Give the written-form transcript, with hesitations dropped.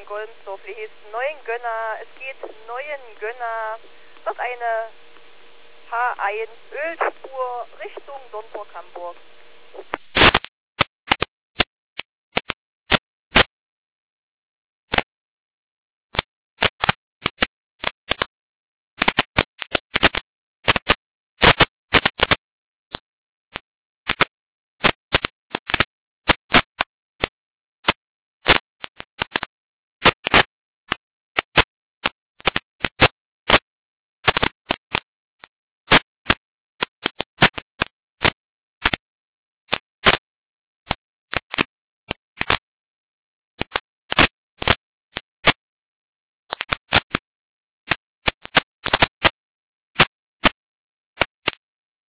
Goldensdorf, Lehesen, Neuengönner. Es geht Neuengönner. Dort eine H1 Ölspur Richtung Dornburg, Hamburg.